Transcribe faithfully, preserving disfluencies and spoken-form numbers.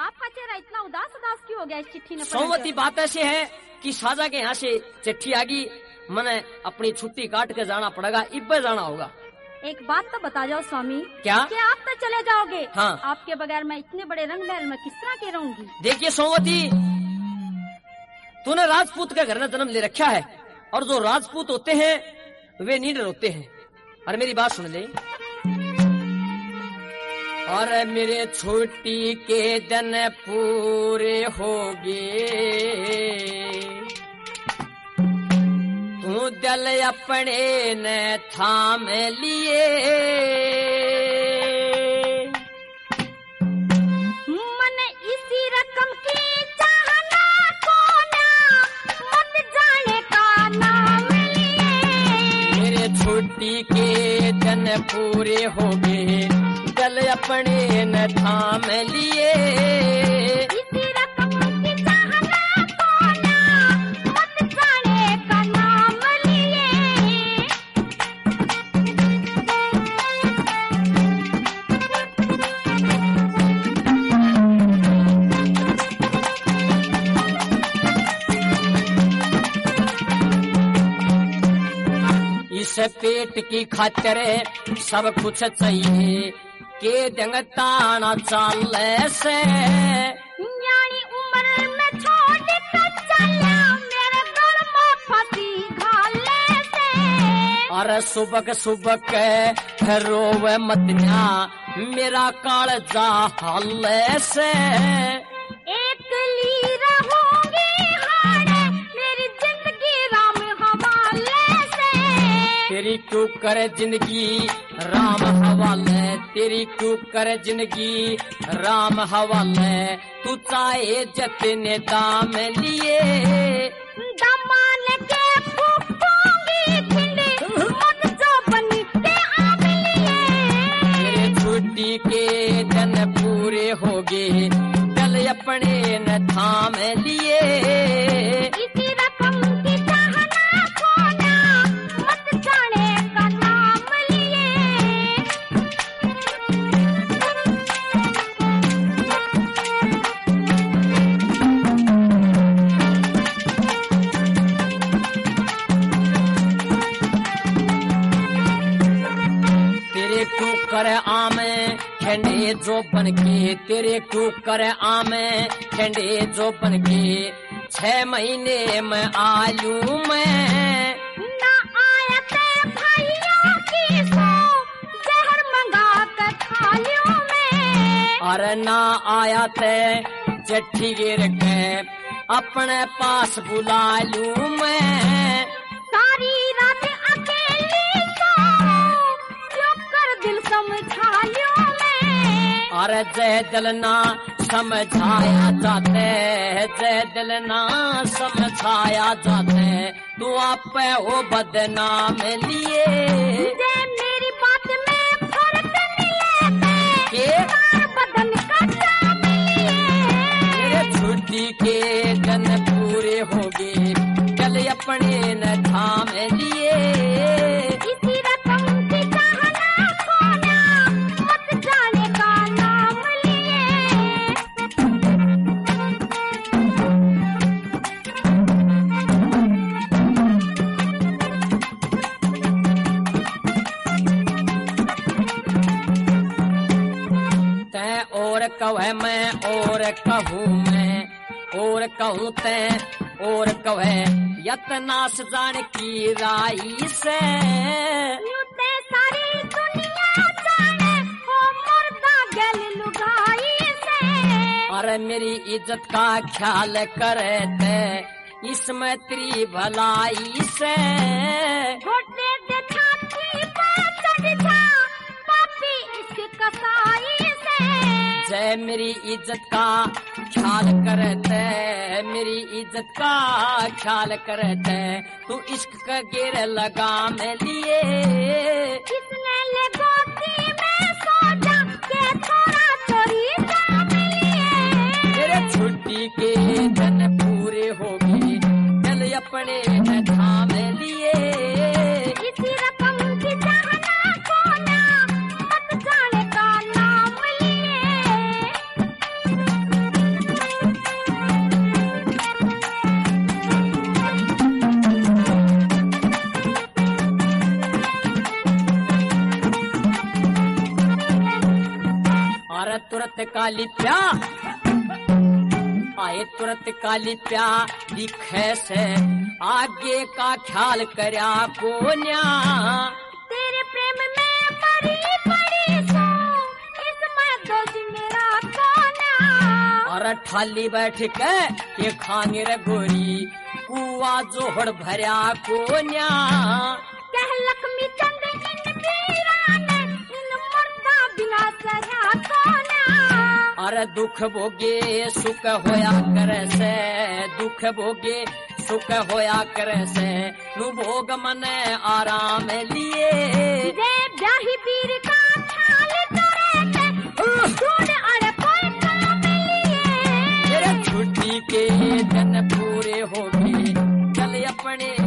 आपका चेहरा इतना उदास उदास क्यों हो गया इस चिट्ठी ने? सोमवती, बात ऐसे है कि साजा के यहाँ से चिट्ठी आ गई, मैंने अपनी छुट्टी काट के जाना पड़ेगा, इब्बे जाना होगा। एक बात तो बता जाओ स्वामी। क्या? कि आप तो चले जाओगे? हाँ। आपके बगैर मैं इतने बड़े रंग महल में किस तरह की रहूंगी? देखिए सोमवती, तूने राजपूत के घर में जन्म ले रखा है, और जो राजपूत होते हैं वे नीडर होते हैं। और मेरी बात सुन ले, और मेरे छोटी के दिन पूरे हो गए, तू दिल अपने ने थाम लिए, मन इसी रकम की चाहना को ना, मत जाने का नाम लिए। मेरे छोटी के दिन पूरे हो गए, दिल अपने न थाम लिए, इसी रकम की चाहना को ना, मत जाने का नाम लिए। इस पेट की खातिर सब कुछ चाहिए, के दंग ताना चाल से, यानी उम्र में छोड़ कर चला, मेरे गल में फंसी घाले से। और सुबह सुबह रोवे मतिया, मेरा कालजा हाल से, एक ली रहूंगी हारे, मेरी जिंदगी राम हवाले से। तेरी क्यों करे जिंदगी राम हवाले, तेरी क्यों करे जिंदगी राम हवाले, तू चाहे जतने दाम लिए, दमान के फूकूंगी भिंडी, मत जो बनी के आम लिए। मेरे छुट्टी के दिन पूरे हो गए, दिल अपने न थाम लिए, इसी रकम की चाहना को ना, मत जाने का नाम लिए। तेरे क्यों करे आमे खेंडे जो बन के, तेरे क्यों करे आमे खेंडे जो बन के, छह महीने में आलू मैं, ना आया ते भाइयों की सो, जहर मंगा कर खा लियो मैं। और ना आया ते चिट्ठी गिर के अपने पास बुला लूं मैं, सारी रात अकेली सोऊं, जो कर दिल समझा लियो मैं। और जय दिल ना समझाया जाते, जय दिल ना समझाया जाते, तू आप हो बदनाम लिए। जे मेरी बात में फर्क नहीं लेते, के बदन का जाम लिए। मेरे छुट्टी के दिन पूरे हो गए, चल अपने न थाम लिए, इसी रकम की चाहना को ना, मत जाने का नाम लिए। तै और कहे मैं और कहूँ मैं, और कहूँ तै और कहे यतना जान की राई से, यूते सारी दुनिया जाने हो मर्दा गल लुगाई से। और मेरी इज्जत का ख्याल करे थे इसमें तेरी भलाई से, घोटे दे छाती पर चढ़ जा पापी इस कसाई से। जय मेरी इज्जत का ख्याल करते, मेरी इज्जत का ख्याल करते, तू इश्क का गिर लगाम लिए, किसने ले गोदी में सो जा के थोड़ा चोरी काम लिए। मेरे छुट्टी के दिन पूरे हो गए, चल अपने न थाम लिए, इसी रकम की चाहना को ना, मत जाने का नाम लिए। तुरंत काली प्या आए तुरंत काली प्या दिखे से आगे का ख्याल करया कोन्या तेरे प्रेम में मरी पड़ी सो इसमें दोष मेरा कोन्या और ठाली बैठ के ये खांगे रे गोरी कुआ जोहड़ भरया कोन्या कह लक्ष्मी चंद इन वीरा ने इन मर्दा बिना सजा कोन्या अरे दुख भोगे सुख होया करे से दुख भोगे सुख होया करे से नु भोग मने आराम लिए जे ब्याही पीर का ख्याल करे थे ढूंढ अड़े कोई काम लिए तेरे छुट्टी के दिन पूरे हो गए चल अपने